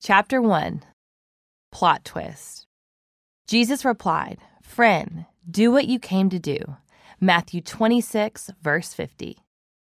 Chapter 1. Plot Twist. Jesus replied, "Friend, do what you came to do." Matthew 26, verse 50.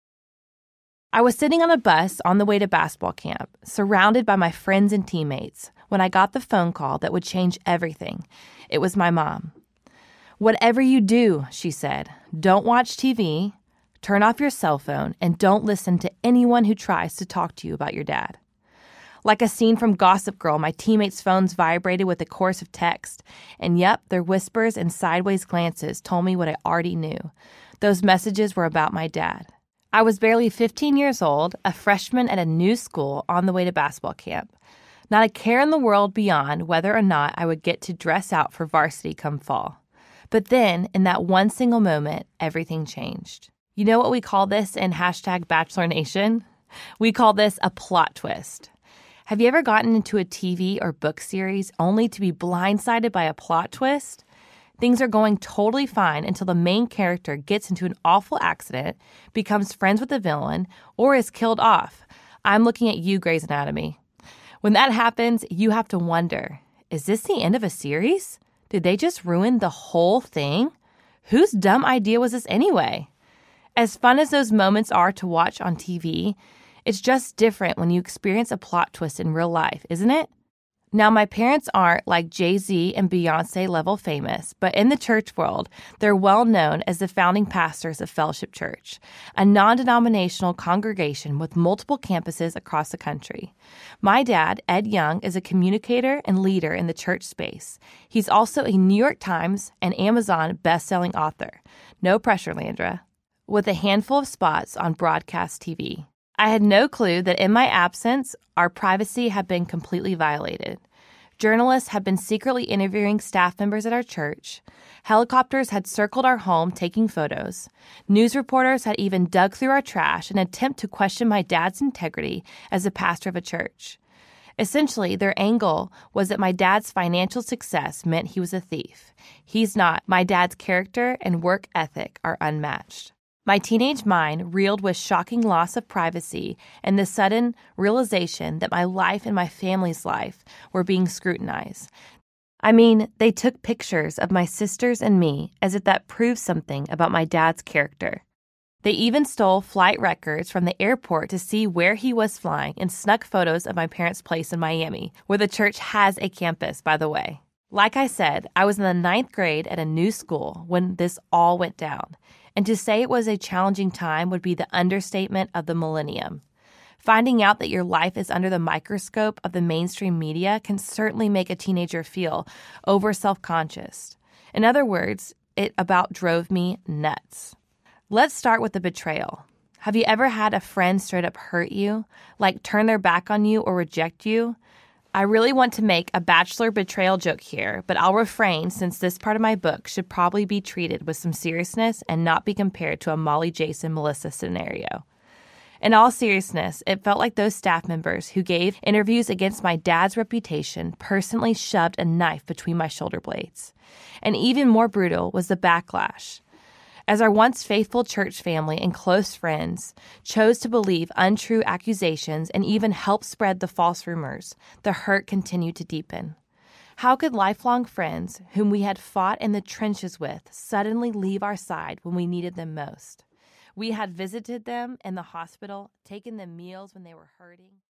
I was sitting on a bus on the way to basketball camp, surrounded by my friends and teammates, when I got the phone call that would change everything. It was my mom. "Whatever you do," she said, "don't watch TV, turn off your cell phone, and don't listen to anyone who tries to talk to you about your dad." Like a scene from Gossip Girl, my teammates' phones vibrated with a chorus of text. And yep, their whispers and sideways glances told me what I already knew. Those messages were about my dad. I was barely 15 years old, a freshman at a new school on the way to basketball camp. Not a care in the world beyond whether or not I would get to dress out for varsity come fall. But then, in that one single moment, everything changed. You know what we call this in #Bachelor Nation? We call this a plot twist. Have you ever gotten into a TV or book series only to be blindsided by a plot twist? Things are going totally fine until the main character gets into an awful accident, becomes friends with the villain, or is killed off. I'm looking at you, Grey's Anatomy. When that happens, you have to wonder, is this the end of a series? Did they just ruin the whole thing? Whose dumb idea was this anyway? As fun as those moments are to watch on TV, it's just different when you experience a plot twist in real life, isn't it? Now, my parents aren't like Jay-Z and Beyonce level famous, but in the church world, they're well known as the founding pastors of Fellowship Church, a non-denominational congregation with multiple campuses across the country. My dad, Ed Young, is a communicator and leader in the church space. He's also a New York Times and Amazon best-selling author. No pressure, Landra. With a handful of spots on broadcast TV. I had no clue that in my absence, our privacy had been completely violated. Journalists had been secretly interviewing staff members at our church. Helicopters had circled our home taking photos. News reporters had even dug through our trash in an attempt to question my dad's integrity as a pastor of a church. Essentially, their angle was that my dad's financial success meant he was a thief. He's not. My dad's character and work ethic are unmatched. My teenage mind reeled with shocking loss of privacy and the sudden realization that my life and my family's life were being scrutinized. I mean, they took pictures of my sisters and me as if that proved something about my dad's character. They even stole flight records from the airport to see where he was flying and snuck photos of my parents' place in Miami, where the church has a campus, by the way. Like I said, I was in the 9th grade at a new school when this all went down. And to say it was a challenging time would be the understatement of the millennium. Finding out that your life is under the microscope of the mainstream media can certainly make a teenager feel over self-conscious. In other words, it about drove me nuts. Let's start with the betrayal. Have you ever had a friend straight up hurt you, like turn their back on you or reject you? I really want to make a bachelor betrayal joke here, but I'll refrain since this part of my book should probably be treated with some seriousness and not be compared to a Molly, Jason, Melissa scenario. In all seriousness, it felt like those staff members who gave interviews against my dad's reputation personally shoved a knife between my shoulder blades. And even more brutal was the backlash. As our once faithful church family and close friends chose to believe untrue accusations and even help spread the false rumors, the hurt continued to deepen. How could lifelong friends whom we had fought in the trenches with suddenly leave our side when we needed them most? We had visited them in the hospital, taken them meals when they were hurting.